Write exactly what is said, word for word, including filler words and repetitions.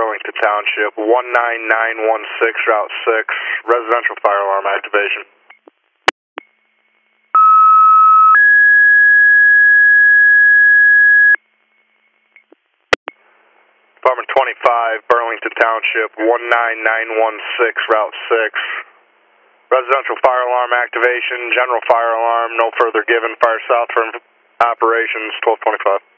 Burlington Township, one nine nine one six, Route six, residential fire alarm activation. Department twenty-five, Burlington Township, one nine nine one six, Route six, residential fire alarm activation, general fire alarm, no further given, fire south from operations, twelve twenty-five.